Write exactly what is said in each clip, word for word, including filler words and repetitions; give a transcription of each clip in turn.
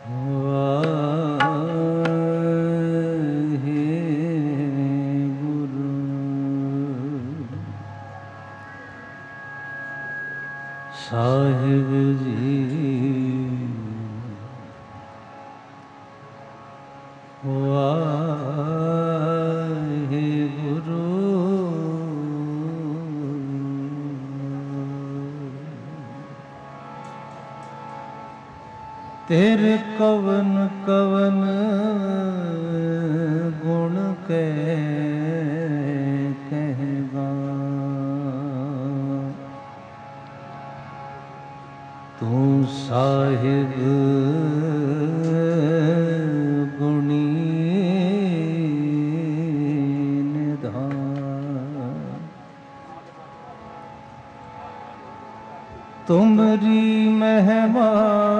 ਸਾਹਿਬ ਜੀ ਵਾਹਿਗੁਰੂ ਤੇਰੇ ਕਵਨ ਕਵਨ ਗੁਣ ਕੈ ਕਹਿਵਾ ਤੂੰ ਸਾਹਿਬ ਗੁਣੀ ਨਿਧਾਨ ਤੁਮਰੀ ਮਹਿਮਾ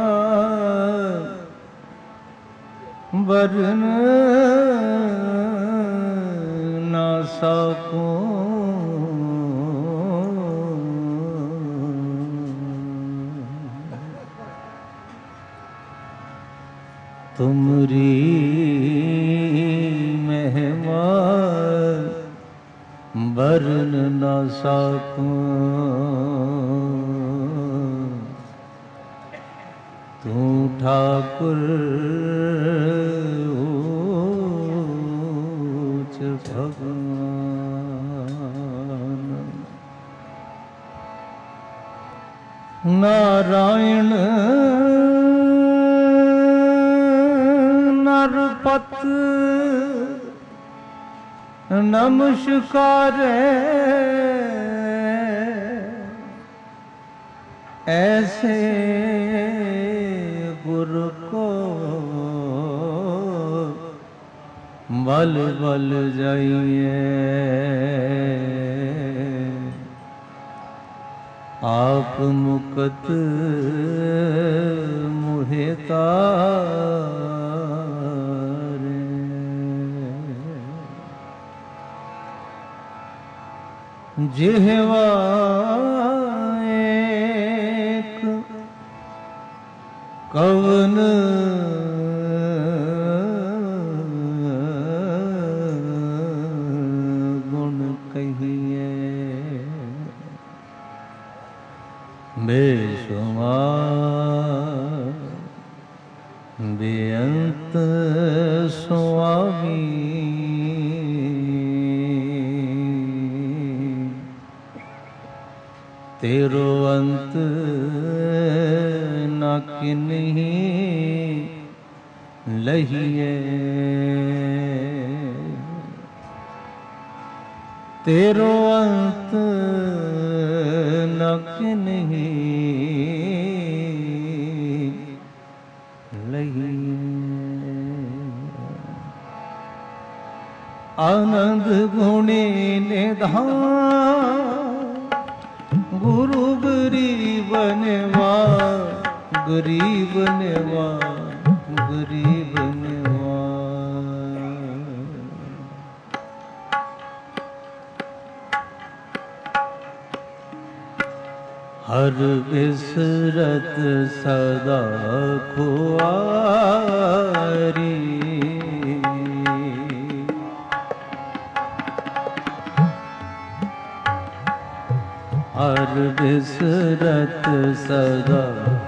ਵਰਨ ਨਾ ਸਕੂੰ ਤੁਮਰੀ ਮਹਿਮਾ ਵਰਨ ਨਾ ਸਕੂੰ ਤੂੰ ਠਾਕੁਰ ਊਚ ਭਗਵਾਨ ਨਾਰਾਇਣ ਨਰਪਤ ਨਮਸਕਾਰੇ ਐਸੇ ਗੁਰ ਕੋ ਬਲ ਬਲ ਜਾਈਏ ਆਪ ਮੁਕਤ ਮੁਹਿ ਤਾਰੇ ਜਿਹਵਾ ਏਕ ਕਵਨ ਗੁਣ ਕਹੀਏ ਬੇਸ਼ੁਮਾਰ ਬੇਅੰਤ ਸੁਆਮੀ ਤੇਰੋ ਅੰਤ ਨਾ ਕਿਨਹੀ ਲਹੀਏ ਤੇਰੋ ਅੰਤ ਨਾ ਕਿਨਹੀ ਲਹੀਏ ਆਨੰਦ ਗੁਣੀ ਨਿਧਾਨ ਗੁਰੂ ਗਰੀਬ ਨਵਾ ਗਰੀਬ ਨਵਾ ਗਰੀਬ ਨਵਾ ਹਰ ਬਿਸਰਤ ਸਦਾ ਖੁਆਰੀ ਹਰ ਬਿਸਰਤ ਸਦਾ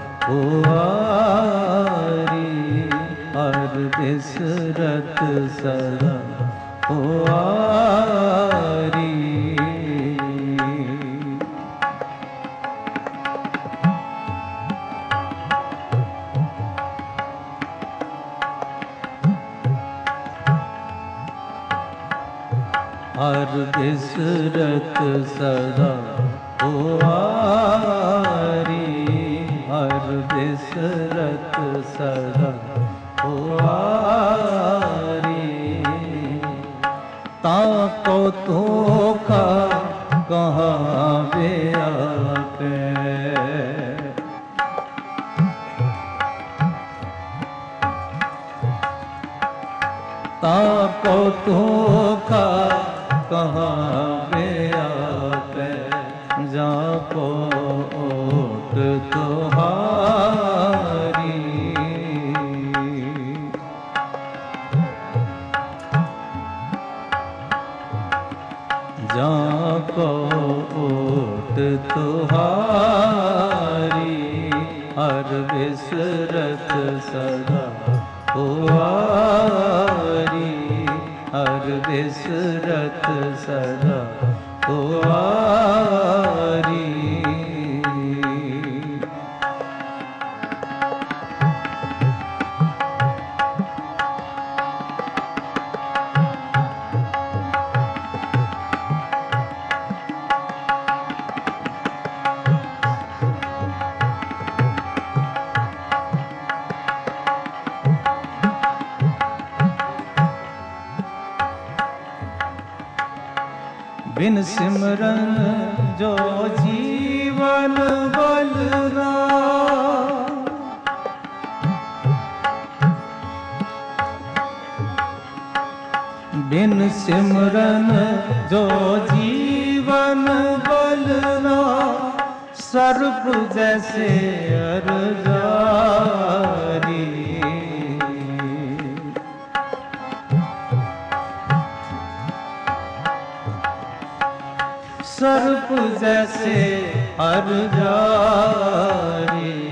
ਖੁਆਰੀ ਹਰ ਬਿਸਰਤ ਸਦਾ ਖੁਆਰੀ ਹਰ ਬਿਸਰਤ ਸਦਾ ਖੁਆਰੀ ਹਰ ਬਿਸਰਤ ਸਦਾ ਖੁਆਰੀ ਤਾਂ ਕੋ ਧੋਖਾ ਕਹਾਵੇ ਆਪੇ ਤਾਂ ਕੋ ਧੋਖਾ ਕਹਾਵੇ ਆਪੇ ਜਾਂ ਕੋ ਓਟ ਤੁਹਾਰੀ हर बिसरत सदा हुआरी, हर बिसरत सदा हुआरी। बिन सिमरन जो जीवन बलरा, बिन सिमरन जो जीवन बलरा, सर्प जैसे अर जारी। सर्प जैसे हर जारी,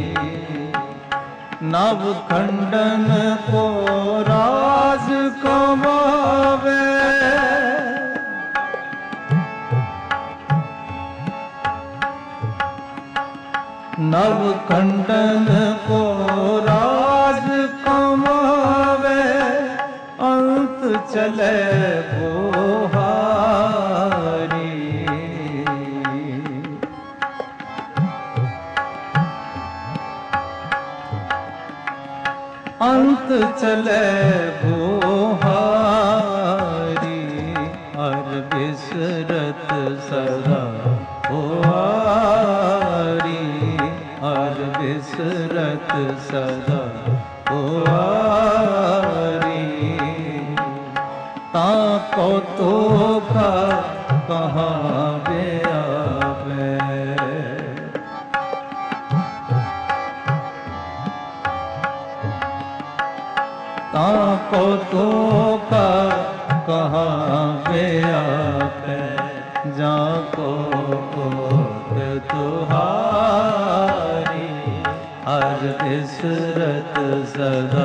नव खंडन को राज कमावे। नव खंडन को राज कमावे, अंत चले बोहारी। अंत चले बोहारी, हर बिसरत सदा हुआरी, हर बिसरत सदा हुआरी। ताको तो का कहाँ बेआवे, ताको तो का कहाँ बेआवे, जाको कोट तुहारी, हर बिसरत सदा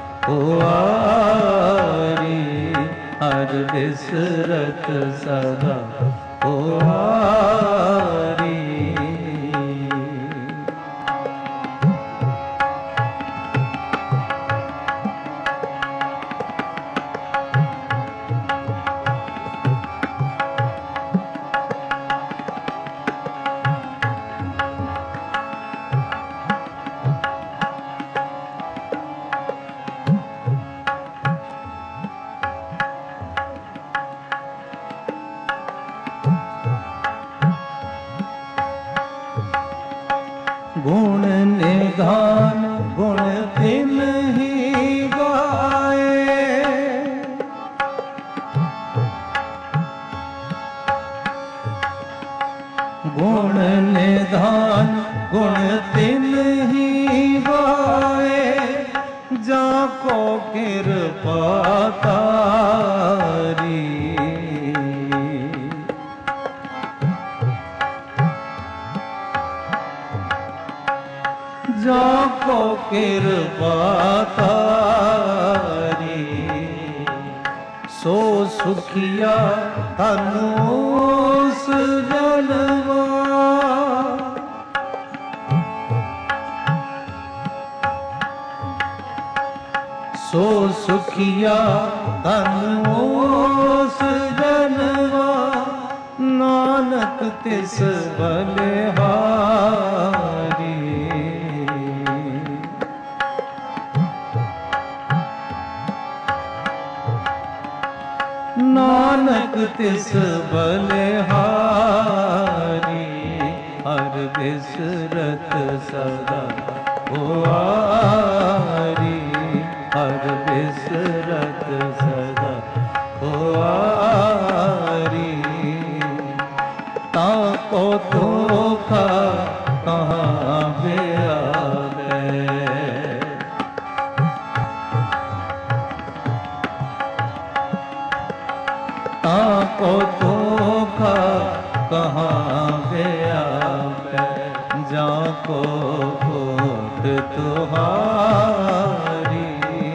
हुआरी, हर बिसरत सदा हुआरी। गुण निधान गुण तिन ही गाए, गुण निधान गुण तिन ही गाए, जाको कृपा तारी। जाको कृपा तारी, सो सुखिया धनुष जनवा। सो सुखिया धनुष जनवा, नानक तिस बलिहारी। नानक तिस बलिहारी, हर बिसरत सदा हुआरी, हर बिसरत सदा हुआरी। ताको तो का कहाँ बेआवे, ताको तो का कहाँ बेआवे, जाको कोट तुहारी।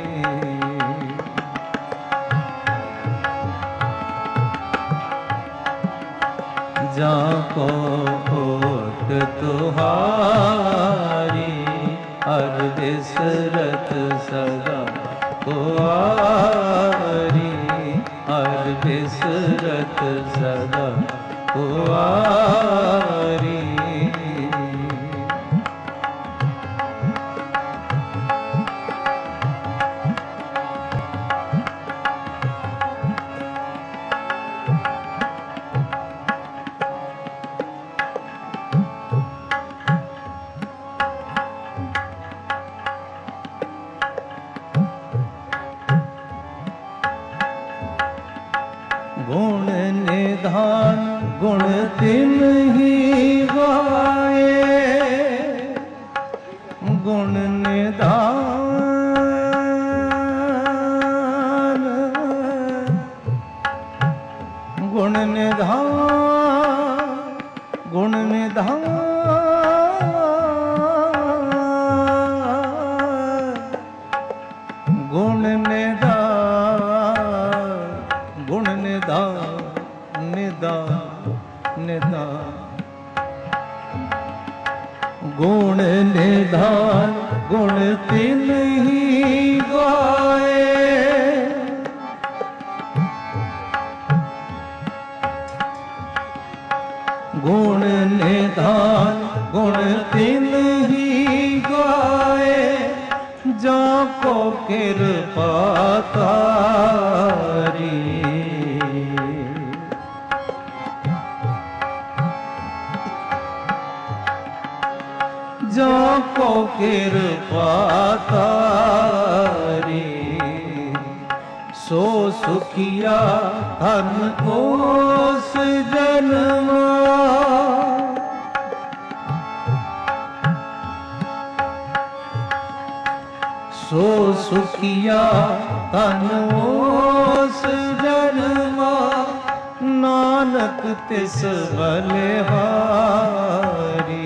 जाको ओट तुहारी हर बिसरत सदा कुआरी, हर बिसरत सदा कुआरी। गुण निधान गुण तिन ही गाए, गुण निधान गुण निधान गुण निधान गुण निधान गुण निधान निधान निधान गुण निधान गुण तिन ही गाए, गुण निधान गुण तिन ही गाए। जाको कृपा तारी, जाको कृपा तारी। सो सुखिया धन कोस जन्मा, सो सुखिया धन कोस जन्मा। नानक तिस बलिहारी,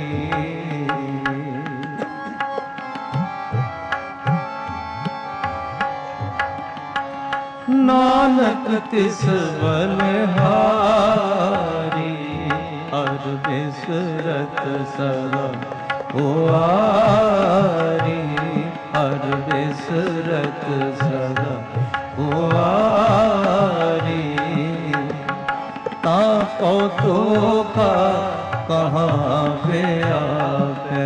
नानक तिस बलिहारी। हर बिसरत सदा कुआरी, हर बिसरत सदा कुआरी। ताको धोखा कहाँ पे आवे,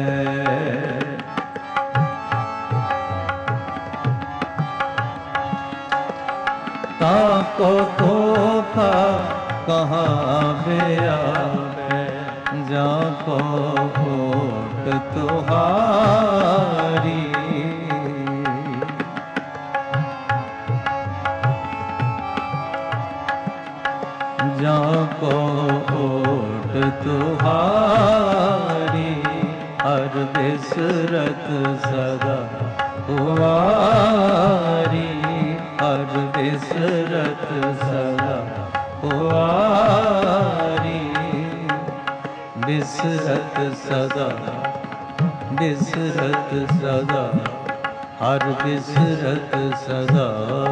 ताको धोखा कहाँ पे आवे। जाको ओट तुहारी, जाको ओट तुहारी। हर बिसरत सदा कुआरी, हर बिसरत सदा कुआरी। बिसरत सदा बिसरत सदा हर बिसरत सदा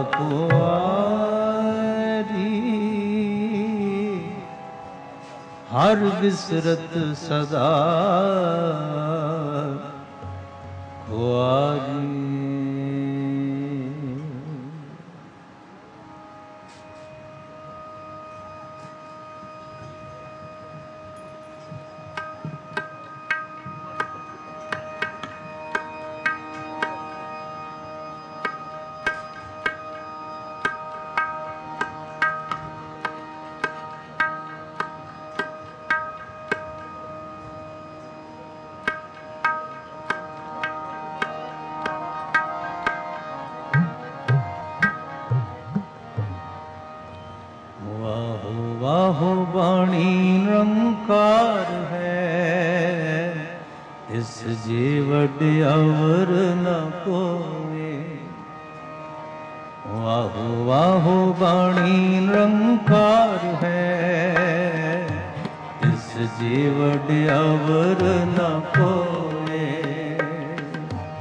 कुआरी, हर बिसरत सदा कुआरी। वाहो वाणी निरंकार है, इस जीवट अवर न कोई। वाहो वाहो वाणी निरंकार है, इस जीवट अवर न कोई।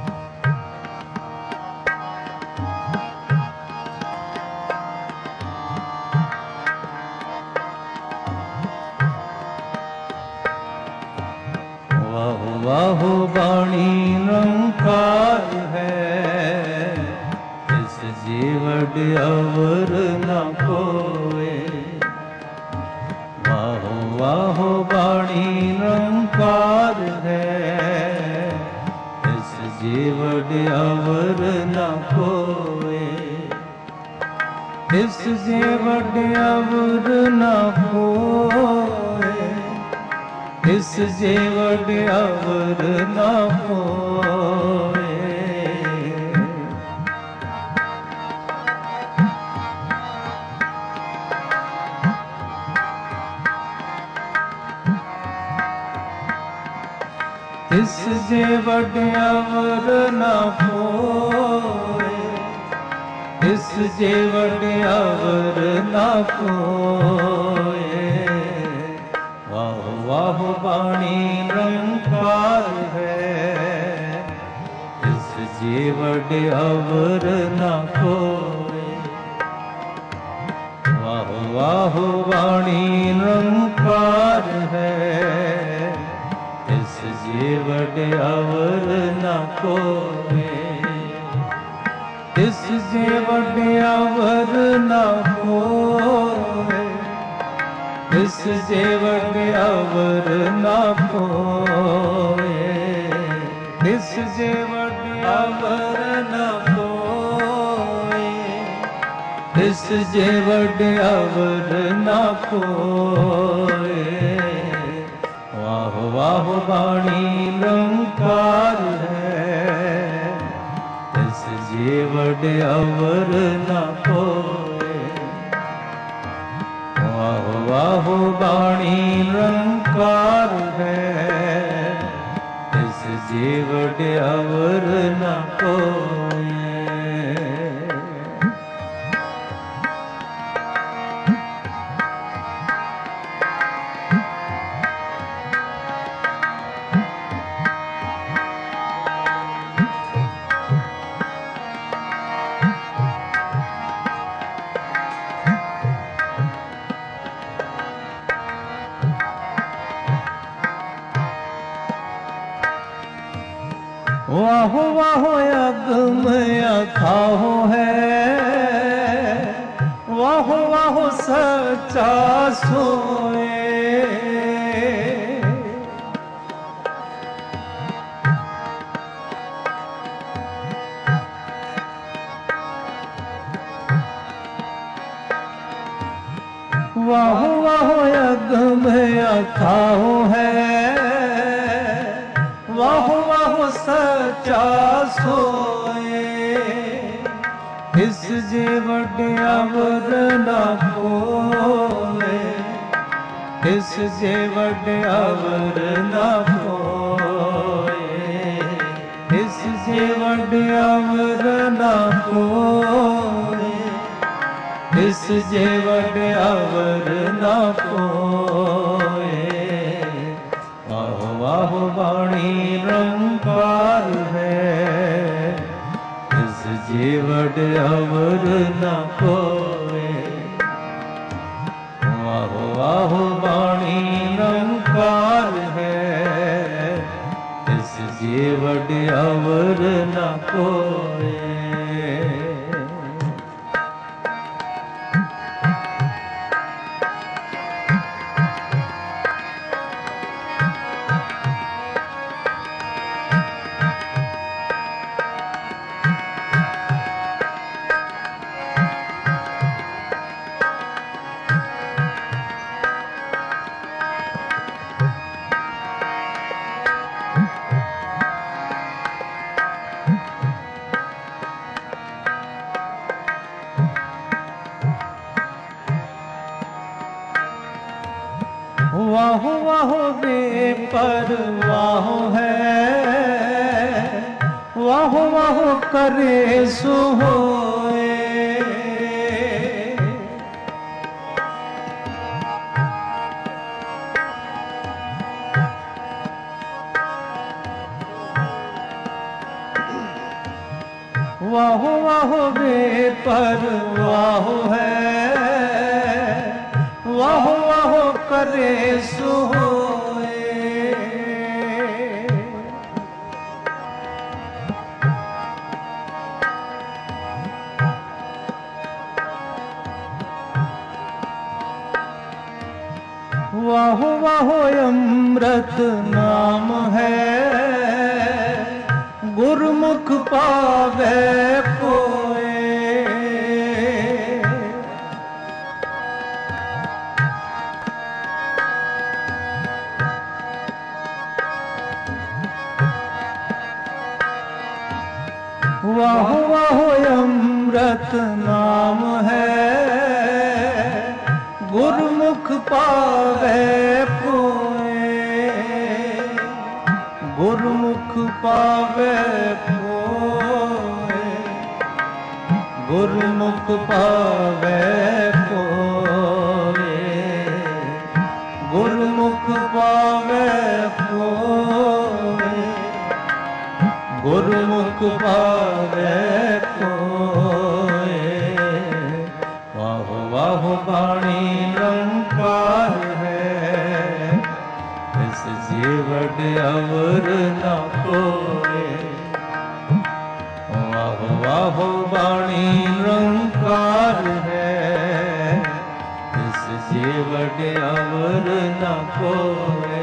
रंकार है, इस जीवड अवर न कोए। वाहो वाहो वाणी रंकार है, इस जीवड अवर न कोए। इस जीवड अवर न कोए, इस जीवड अवर न कोए। इस जीवड अवर न कोए, इस जीवड अवर न कोए। वाह वाह वाणी रंकार है, इस जीवड अवर न कोए। वाह वाह वाणी रंकार है, इस जीवड अवर न कोए। इस जीवड अवर न कोए, इस जीवड अवर न कोए। इस जीवड अवर न कोए, इस जीवड अवर न कोए। वाह वाह वाणी रंकार है, इस जीवड अवर न कोए। वाह वाह वाणी रंकार है, इस जीवड अवर न कोए। वाहो वाहो अगम अथाहो है, वाहो वाहो सच्चा सोए। वाहो वाहो अगम अथाहो है, वाहो वाहो सच्चा सोए। इस जीवड अवर न कोए, इस जीवड अवर न कोए। इस जीवड अवर न कोए, इस जीवड अवर न कोए। वाह वाह वाणी रंकार है, इस जीवड अवर न कोए। वाह वाह वाणी रंकार है, इस जीवड अवर न कोए। वाहो वाहो बेपरवाह है, वाहो वाहो करे सो होए। वाहो वाहो बेपरवाह है, वाहो वाहो करे सो होए। अमृत नाम है, गुरमुख पावे कोय। वाह वाह अमृत नाम है, गुरमुख पावे कोय। गुरमुख पावे कोय, गुरमुख पावे कोय, गुरमुख पावे कोय, गुरमुख पावे कोय। वाह वाह बाणी अलंकार है, इस जीवट अवर न कोय। वाह वाह बाणी अलंकार है, इस जीवट अवर न कोय।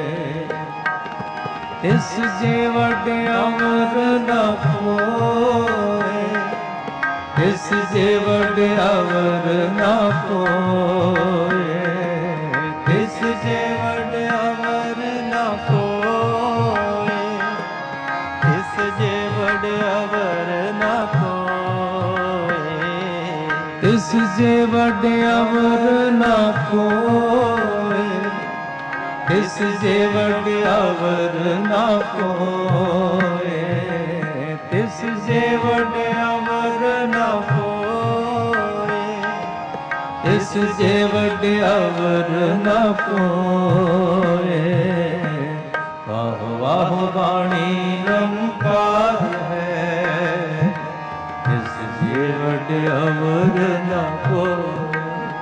इस जीवट अवर न कोय, इस जीवट अवर न कोय, इस जीवट अवर न कोय, इस जीवट अवर न कोय, इस जीवट अवर न कोय, इस जीवट अवर न कोय, इस जीवट अवर न कोय, इस जीवट अवर न कोय। वाह वाह बाणी अलंकार है, इस जीवट अवर न कोय।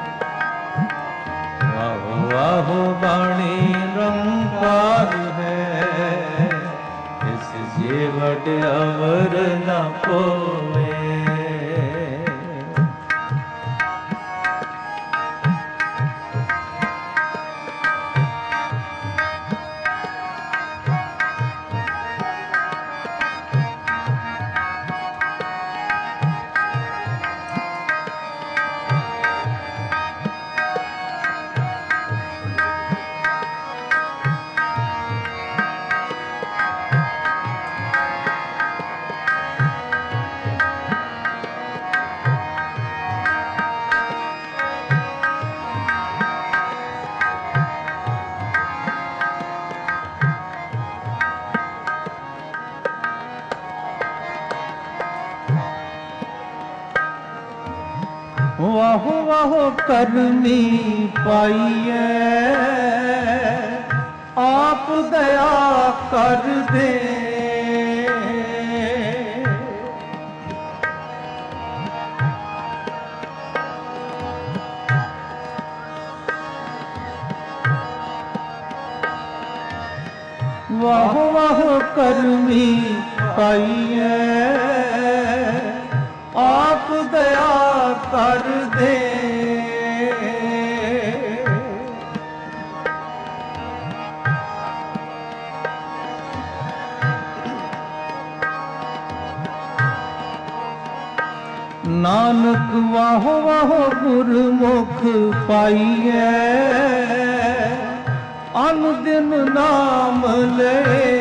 वाह वाह बाणी अलंकार है, इस जीवट अवर न कोय। वाह वाह करनी पाइए, आप दया कर दे। वाह वाह करनी पाइए, आप दया कर दे। नानक वाह वाह गुरमुख पाइए, अनुदिन नाम ले।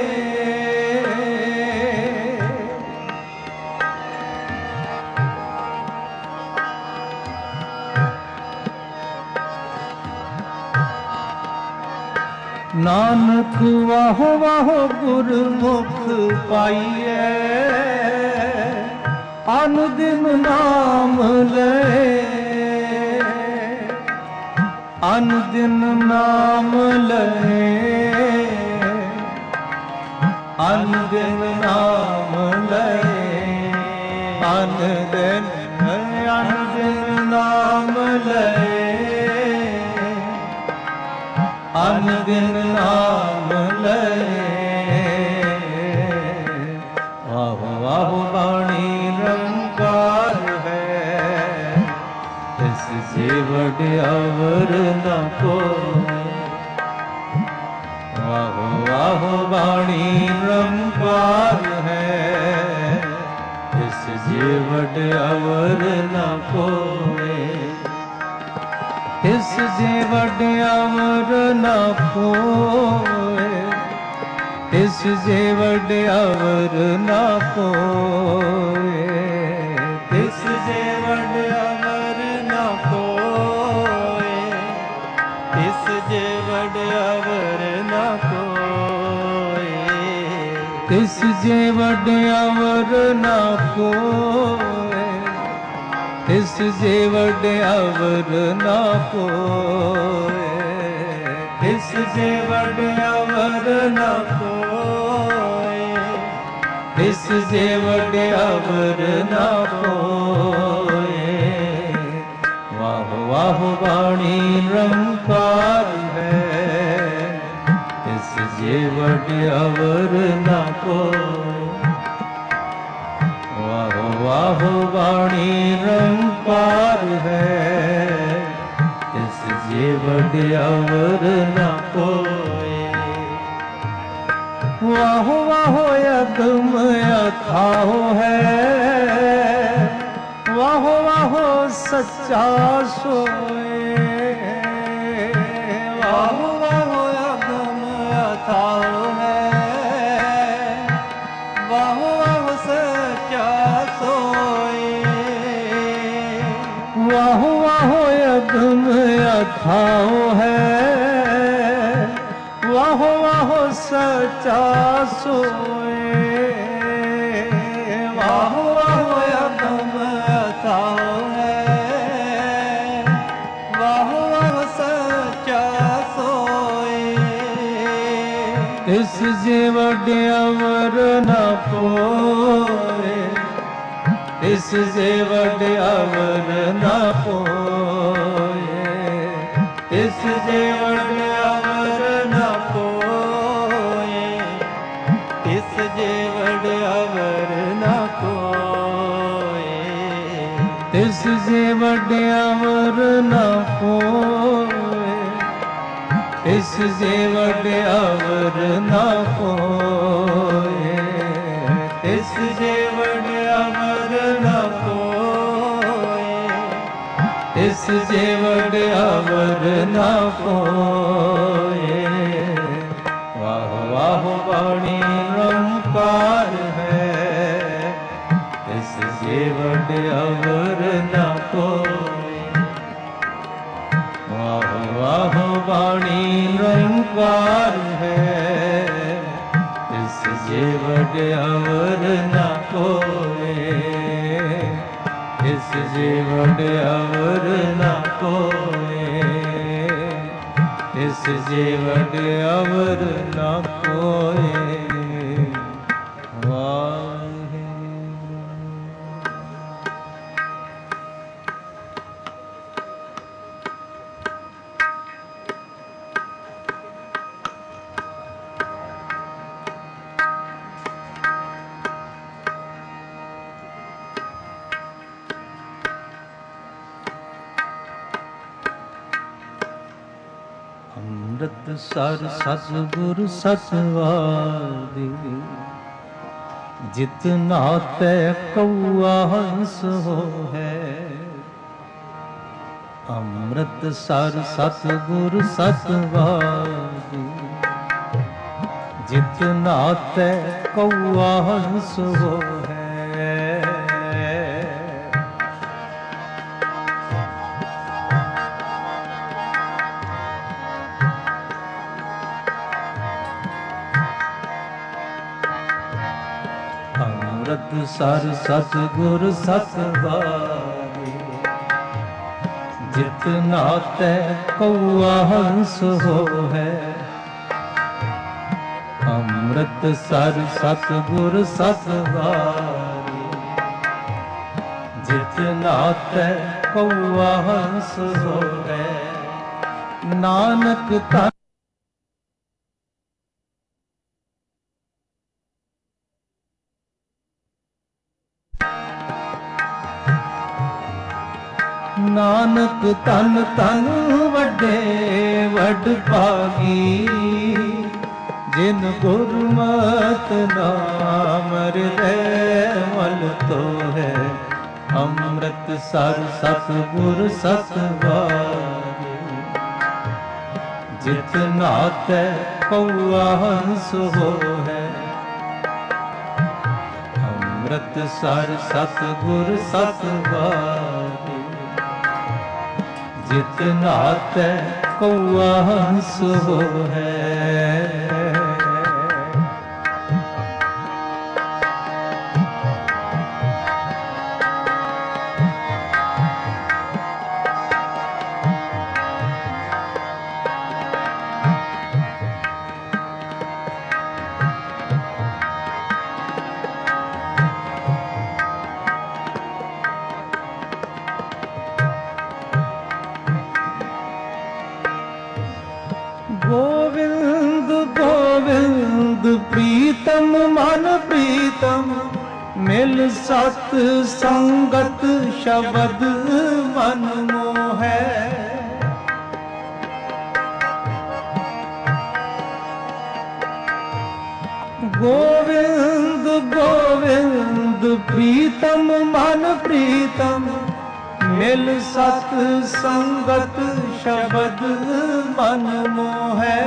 नानक वाह वाह गुरमुख पाइए, अनुदिन नाम ले। अनुदिन नाम ले, अनुदिन नाम ले, अनुदिन अनुदिन नाम ले, अनुदिन नाम ले। वाह वाह बाणी अलंकार है, इस जीवट अवर न कोय। वाह बाणी रंकार है, इस जीवट अवर न कोय, इस जीवट अवर न कोय, इस जीवट अवर न कोय, इस जीवट अवर न कोय, इस जीवट अवर न कोय, इस जीवट अवर न कोय, इस जीवट अवर न कोय, इस जीवट अवर न कोय, इस जीवट अवर न कोय। वाह वाह वाणी रंकार है, इस जीवट अवर न कोय। वाह वाह वाणी रंकार है, इस जीवट अवर न कोय। वाह वाह अगम अथाह है, वाह वाह सच्चा सोए, वाह वाह अगम अथाह है, वाह वाह सच्चा सोए, वाह वाह अगम अथाह है, वाह वाह सच्चा सोए, वाह वाह अगम अथाह है, वाह वाह सच्चा सोए। इस जीवट अवर न कोय, इस जीवट अवर न कोय, इस जीवट अवर न कोय, इस जीवट अवर न कोय, इस जीवट अवर न कोय, इस जीवट अवर न कोय, इस जीवट अवर न कोय, इस जीवट अवर न कोय। वाह वाह वाणी रंकार है, इस जीवट अवर न कोय। वाह वाह वाणी रंकार है, इस जीवट अवर न कोय, इस जीवट अवर न कोय, इस जीवट अवर न कोय। वाहे ਅੰਮ੍ਰਿਤ ਸਰ ਸਤਿਗੁਰ ਸਤਵਾਦੀ, ਜਿਤ ਨਾਤੈ ਕਉਆ ਹੰਸ ਹੋਇ। ਅੰਮ੍ਰਿਤ ਸਰ ਸਤਿਗੁਰ ਸਤਵਾਦੀ, ਜਿਤ ਨਾਤੈ ਕਉਆ ਹੰਸ ਹੋਇ। ਅੰਮ੍ਰਿਤ ਸਰ ਸਤਿਗੁਰ ਸਤਵਾਦੀ, ਜਿਤ ਨਾਤੈ ਕਉਆ ਹੰਸ ਹੋਇ। ਅੰਮ੍ਰਿਤ ਸਰ ਸਤਿਗੁਰ ਸਤਵਾਦੀ, ਜਿਤ ਨਾਤੈ ਕਉਆ ਹੰਸ ਹੋਇ। ਨਾਨਕ ਧੰਨ ਨਾਨਕ ਧੰਨ ਧੰਨ ਵੱਡੇ ਵੱਡ ਭਾਗੀ, जिन गुरमत नाम हृदय मल तो है, अमृत सर सतगुर सतवारे। जित नाते कौआ हंस हो है, अमृत सर सतगुर सतवारे। जित नाते कौआ हंस हो है। गोविंद गोविंद प्रीतम मन प्रीतम, मिल सत संगत शब्द मन मोहै। गोविंद गोविंद प्रीतम मन प्रीतम, मिल सत संगत शब्द मन मोहै।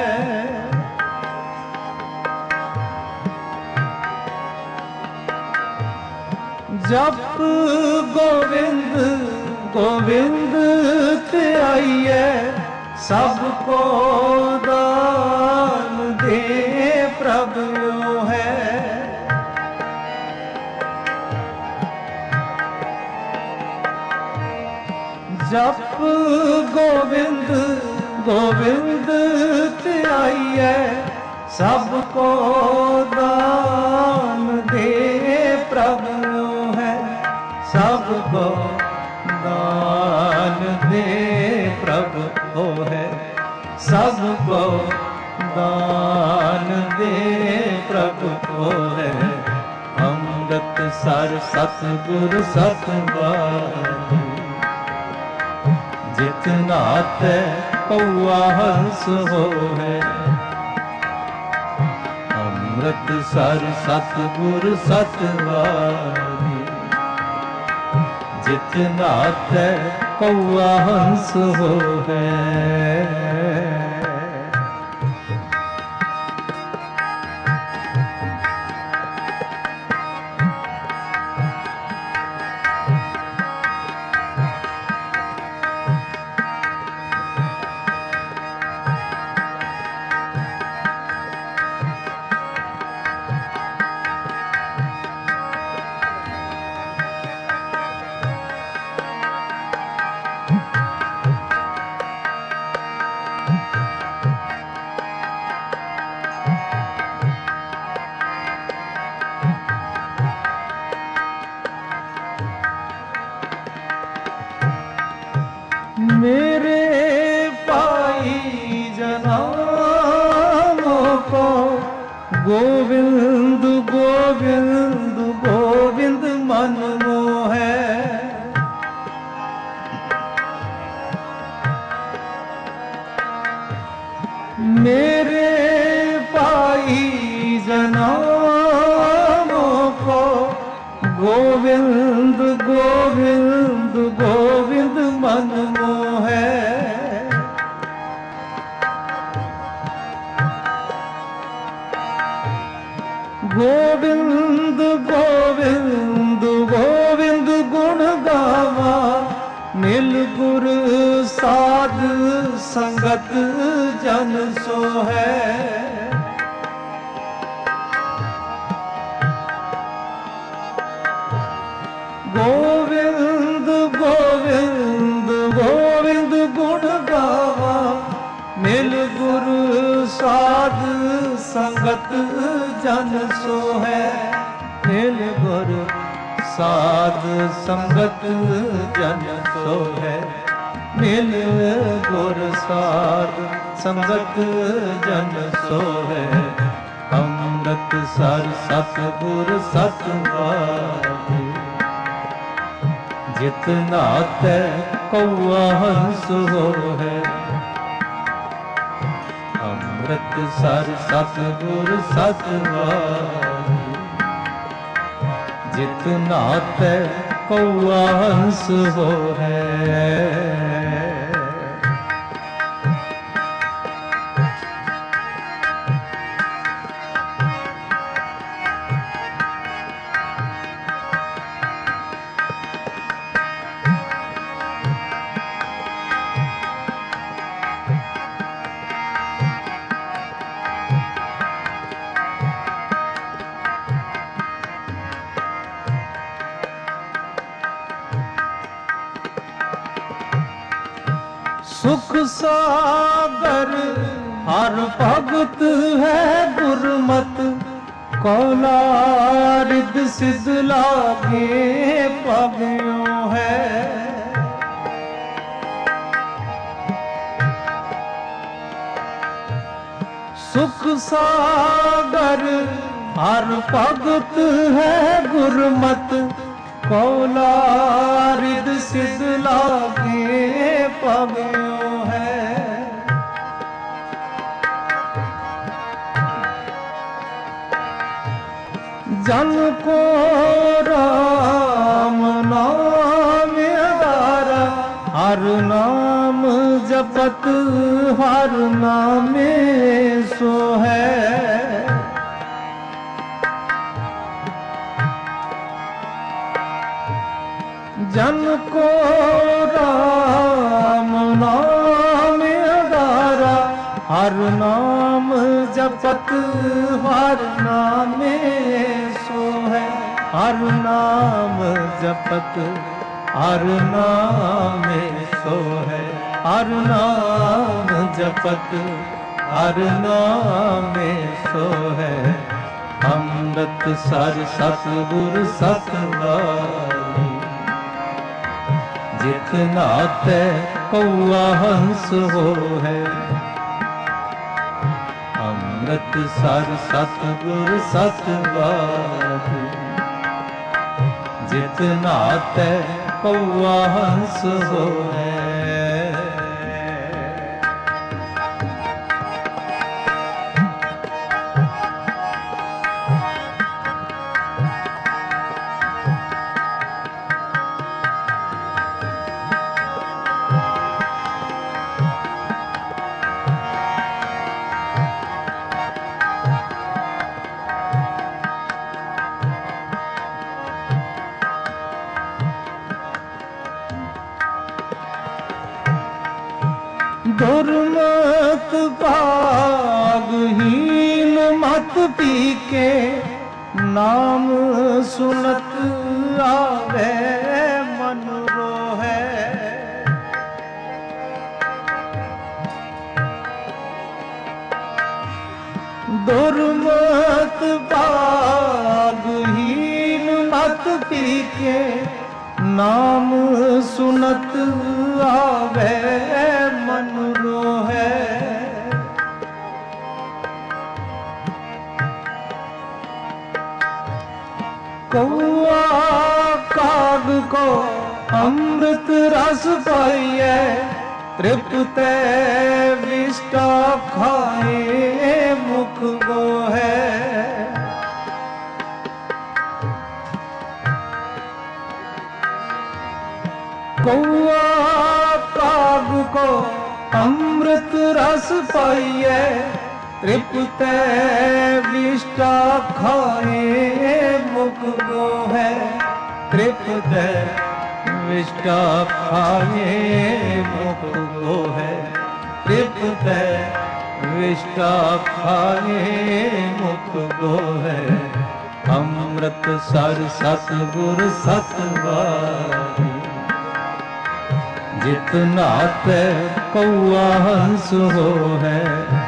जप गोविंद गोविंद ध्याइयै, सबको दान दे प्रभु है। जप गोविंद गोविंद ध्याइयै, सबको दान दे प्रभु है। सबको दान दे प्रभु है, सबको दान दे प्रभु है। अमृत सर सतगुर सतवारे। जित नाते कौआ हंस हो है, अमृत सर सतगुर सतवारे। जित नाते कौआ हंस हो है। मेरे पाई जनामों को गोविंद गोविंद गोविंद मन मोहै। मेरे पाई जनामों को गोविंद गोविंद गोविंद मन मोहै। गोविंद गोविंद गोविंद गुण गावा, मिल गुर साध संगत जन सो है। गोविंद गोविंद गोविंद गुण गावा, मिल गुरु साध संगत जन सो है। मिल गुरु साध संगत जन सो है। मिल गुर साध संगत जन सो है। अमृत सर सतगुर सतवारे। जित नाते कौआ हंस हो है। ਅੰਮ੍ਰਿਤਸਰ ਸਤਿਗੁਰ ਸਤਿਵਾਰ ਜਿਤ ਨਾਤੈ ਕਉਆ ਹੰਸ ਹੋਹੈ। सुख सागर हर भगत है गुरमत कौला रिद सिद्ध लागे पवियो है। सुख सागर हर भगत है गुरमत कौला रिद सिद्ध लागे पवियो है। जन को राम नाम आधारा हर नाम जपत हर नामे सो है। जन को राम नाम आधारा हर नाम जपत हर नामे सो है। हर नाम जपत हर नामे सो है। हर नाम जपत हर नामे सो है। ਅੰਮ੍ਰਿਤਸਰ ਸਤਿਗੁਰ ਸਤਿਵਾਰ जित नातै कौआ हंस होहै। ਅੰਮ੍ਰਿਤਸਰ सतगुर सतवार जित नातै कौआ हंस होहै। दुर्मत भागहीन मत पी के नाम सुनत आवे मन रोहे। दुर्मत भागहीन मत पी के नाम सुनत आवे मन रोहे। कौआ काग को अमृत रस पाइए तृप्त विष्टा खाए मुख गो है। कौआ काग को अमृत रस पाइए तृप्त विष्टा खाए मुख गो है। तृप्त विष्टा खाए मुख गो है। तृप्त विष्टा खाए मुख गो है। ਅੰਮ੍ਰਿਤਸਰ ਸਤਿਗੁਰ ਸਤਵਾਰ जित नातै कौआ हंस होहै।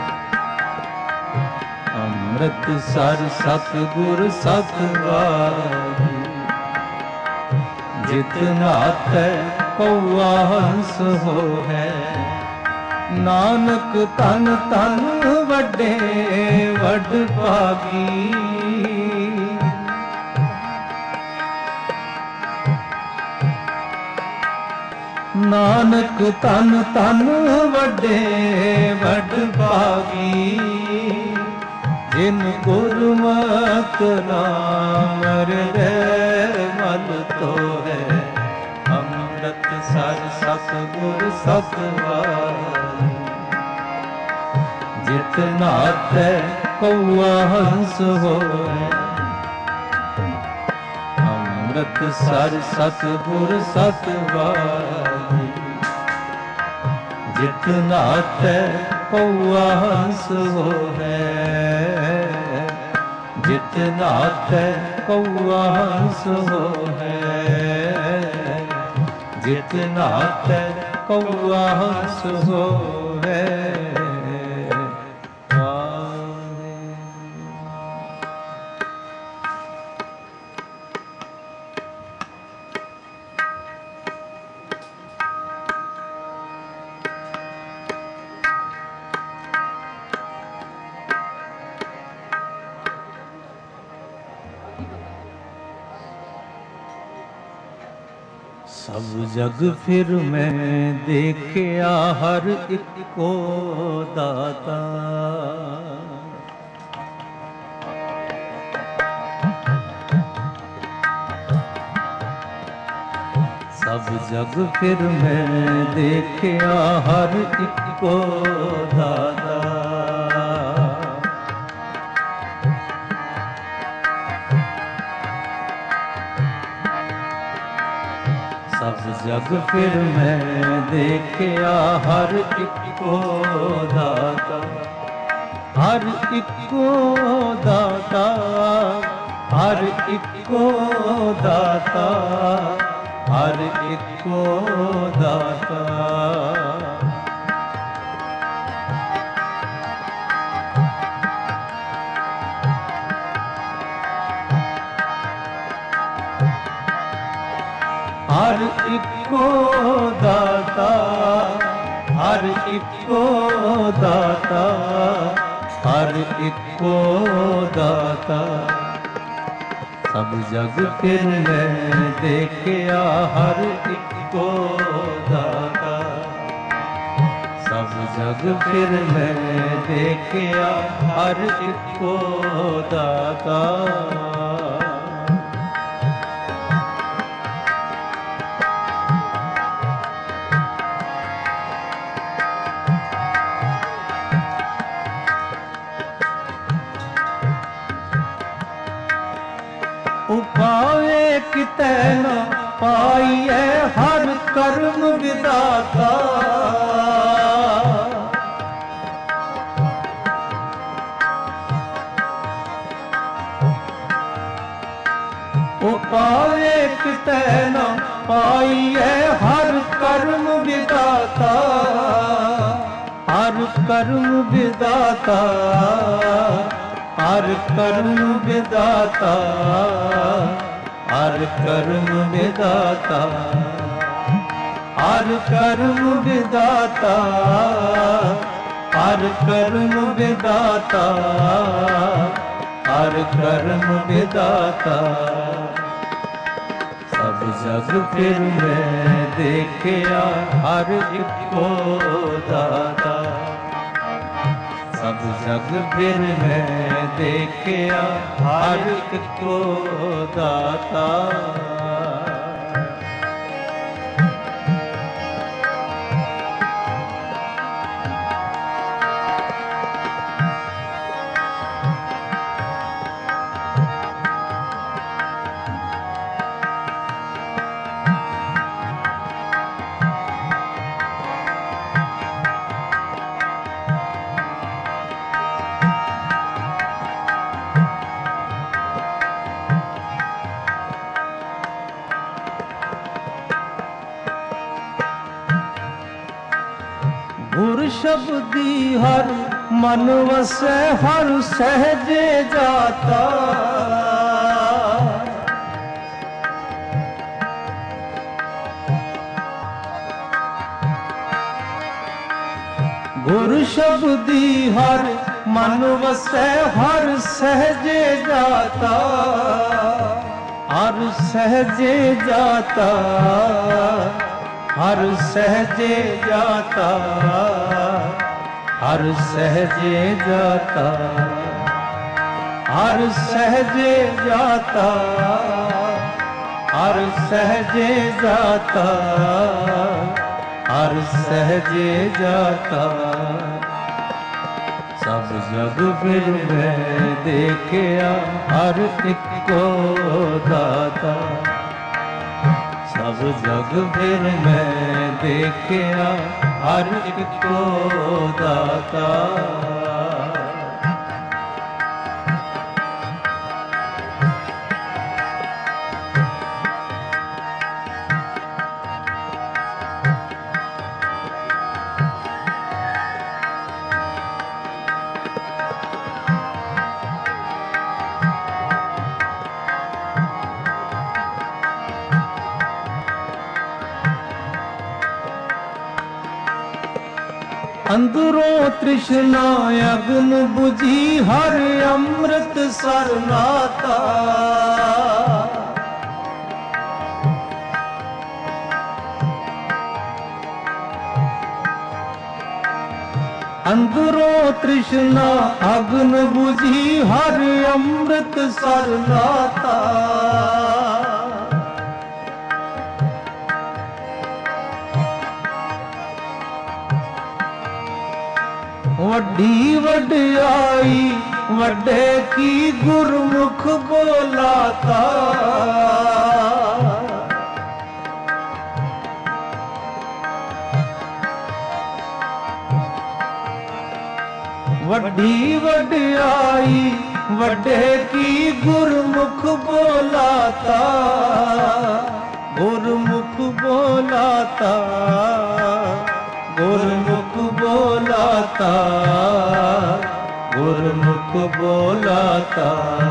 ਅੰਮ੍ਰਿਤਸਰ सतगुर सतवार जित नातै कौआ हंस होहै। नानक तन तन वड्डे वड भागी नानक तन तन वड्डे वड भागी, जिन गुरमत नाम हृदय मल तो है। अमृत सर सतगुर सतवाई, जित नाथै कौआ हंस होए। अमृत सर सतगुर सतवाई, जित नाथै कौआ हंस होए। जित नाथै कौआ हंस होए। जित नाथै कौआ हंस होए। सब जग फिर मैं देखिया हर एक को दाता। सब जग फिर मैं देखिया हर एक को दाता। सब जग फिर मैं देखिया हर एक को दाता। हर एक को दाता, हर एक को दाता, हर एक को दाता। हर एक को दाता, हर एक को दाता, हर एक को दाता। सब जग फिर मैं देखिया हर एक को दाता। सब जग फिर मैं देखिया हर एक को दाता। उपावे कितै न पाइए हर कर्म विदाता। उपावे कितै न पाइए हर कर्म विदाता। हर कर्म विदाता, हर कर्म विदाता, हर कर्म विदाता। हर कर्म विदाता, हर कर्म विदाता, हर कर्म विदाता। सब जग फिर मैं देखिया हर एक को दाता। सब जग फिर मैं देखिया हर एक को दाता। गुर शब्दी हर मन वसै हर सहजे जाता। गुर शब्दी हर मन वसै हर सहजे जाता। हर सहजे जाता, हर सहजे जाता, हर सहजे जाता, हर सहजे जाता, हर सहजे जाता, हर सहजे जाता। सब जग फिर मैं देखिया हर इको दाता, सब जग फिर मैं देखिया हर इको दाता। अंदरों तृष्णा अग्न बुझी हर अमृत सर नाता, अंदरों तृष्णा अग्न बुझी हर अमृत सर नाता। वड्डी वड्याई वड्डे की गुरमुख बोलाता, वड्डी वड्याई वड्डे की गुरमुख बोलाता, गुरमुख बोलाता, गुरमुख बोलाता, गुरमुख बोलाता,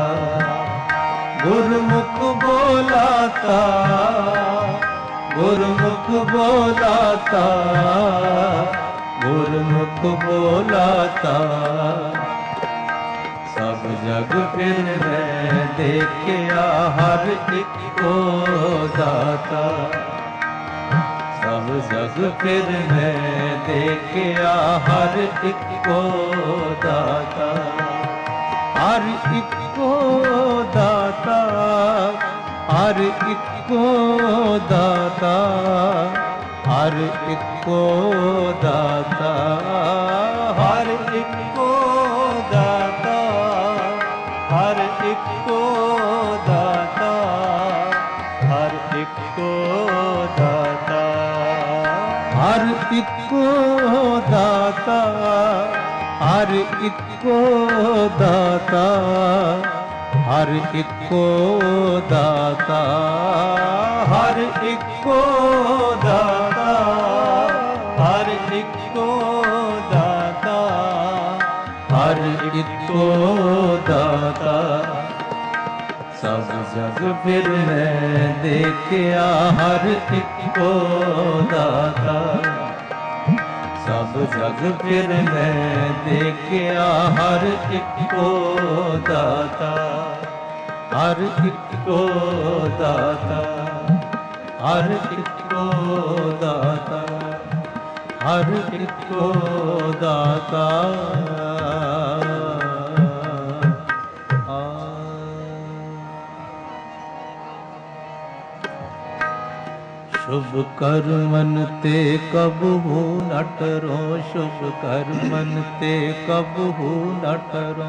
गुरमुख बोलाता, गुरमुख बोलाता, गुरमुख बोलाता। सब जग फिर मैं देखिया हर इको दाता, सब जग फिर मैं देखिया हर इको दाता, हर इको दाता, हर इको दाता, हर इको दाता, हर इको दाता, हर इको दाता, हर इको दाता, हर इको दाता, हर इको दाता, हर इको दाता, हर इको दाता, हर इको दाता, हर इको दाता। सब जग फिर मैं देखिया हर इको दाता, सब जग फिर मैं देखिया हर इको दाता, हर इको दाता, हर इको दाता, हर इको दाता। शुभ कर्मन ते कबहू न टरो, शुभ कर्मन ते कबहू न टरो।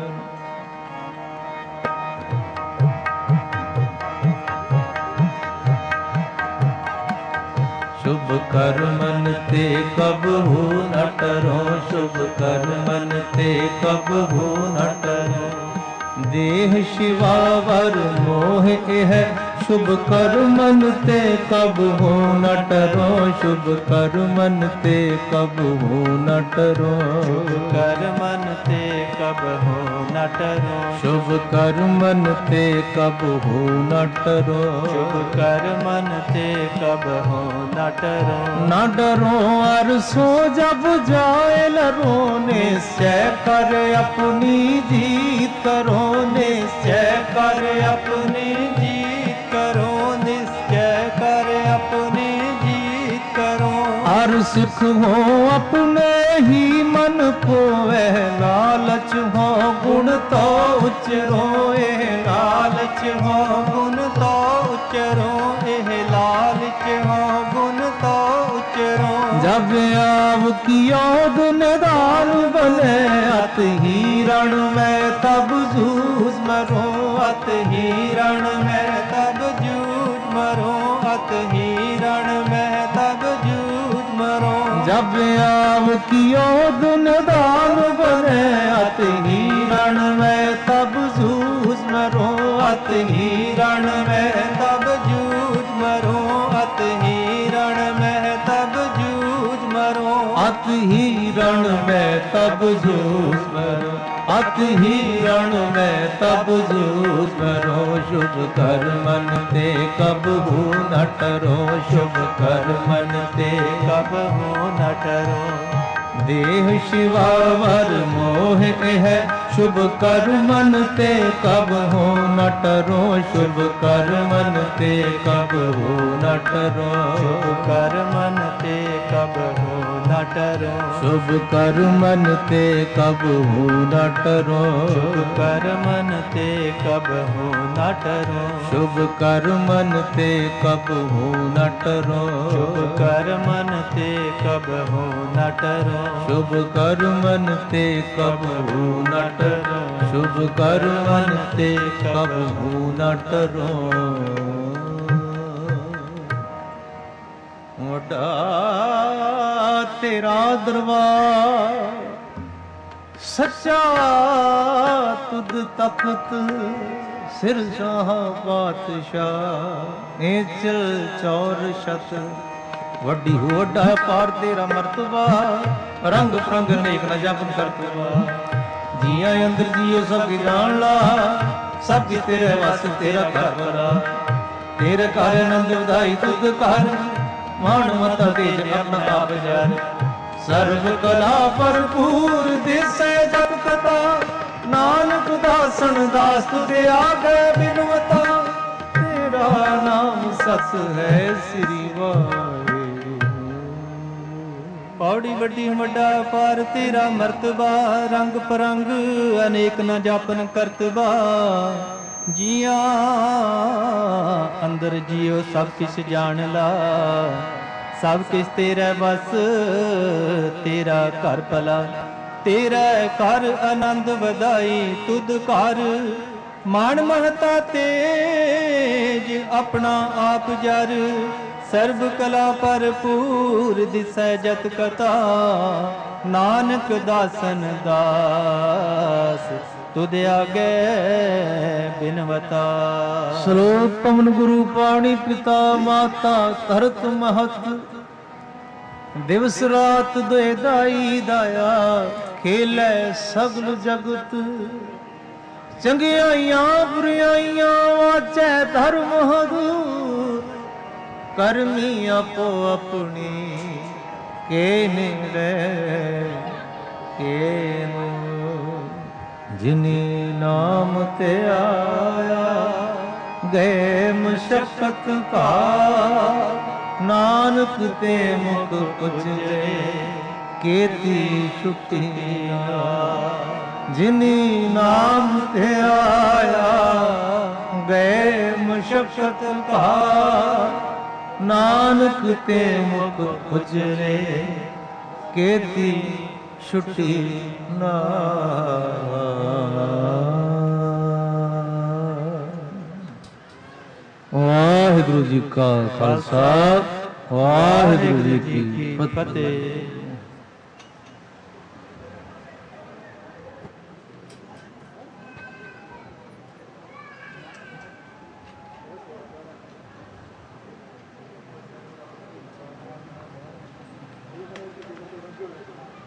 शुभ कर्मन ते कबहू न टरो, शुभ कर्मन ते कबहू न टरो। देह शिवावर मोह है, शुभ कर्मन ते कबहू न टरो, शुभ कर्मन ते कबहू न टरो। शुभ कर्मन ते कबहू न टरो, शुभ कर्मन ते कबहू न टरो। शुभ कर्मन ते कबहू न टरो। न डरो अर सो जब जाए लरो, निश्चय कर अपनी जीत करो, निश्चय कर अपनी जीत करो, निश्चय कर अपनी जीत करो। हर सिख हो अपने ही मन पोवे, लालच हो गुण तो उचरो ए लालच हो गुण तो उचरो ए लालच हो गुण तो उचरो। जब आव कियो दुनिदान बने अत हिरण में तब जूझ मरो, अत हिरण में तब जूझ मरो, अत हिरण में तब जूझ मरो। जब आव कियो दुनिदान बने अत हिरण में तब जूझ मरो, अत हिरण में तब जूझ मरो, अत हिरण में तब जूझ मरो, अत हिरण में तब जूझ मरो, अत हिरण में तब जूझ मरो। शुभ कर मन ते कब हूँ न टरो, शुभ कर मन ते कब हूँ न टरो। देह शिवावर मोह है, शुभ कर मन ते कब हो न टरो, शुभ कर मन ते कब हो न टरो, शुभ कर मन ते कब हो न टरो, शुभ कर मन ते कब हो न टरो, शुभ कर मन ते कब हो न टरो, शुभ कर मन ते कब हो न टरो, शुभ कर मन ते कब हो न टरो, शुभ कर मन ते कब हो न टरो, शुभ कर मन ते कब हो न टरो। वड्डा तेरा दरबार सच्चा तुद तख्त सिरशाह बादशाह एचल चौर शत। वड्डी हो वड्डा है पार तेरा मर्तबा, रंग फरंग नेक न जपन करतबा। जिया अंदर जियो सब जान ला, सब तेरे वास तेरा घर भरा। तेरे घर नंद बधाई तुद कर, मान मता तेज अपना आप जार। सर्व कला भरपूर दिसै जग कथा, नानक दासन दास तुझे आगे बिनवता। तेरा नाम सत है श्री वाहे। पौड़ी वड्डी वड्डा पार तेरा मर्तबा, रंग परंग अनेक न जापन करतबा। जिया अंदर जियो सब किस जान ला, सब किस तेरा बस तेरा घर भला। तेरा घर आनंद वधाई तुद घर, मान महता तेज अपना आप जर। सर्व कला भरपूर दिसै जत कथा, नानक दासन दास तुद आगे बिनवता। श्लोक पवन गुरु पाणी पिता माता धरत महत। दिवस रात दुए दाई दाया, खेलै सगल जगत। चंगियाइयां बुराइयां वाचै धर्म हदूर। करमी आपो अपनी के नेड़े के जिनी नाम ते आया, गए मशक्कत का नानक ते मुख पुजरे। केती छुट्टियां जिनी नाम ते आया, गए मशक्कत का नानक ते मुख पुजरे। केती छुट्टी ना। वाहिगुरु जी का खालसा, वाहिगुरु जी की फतेह।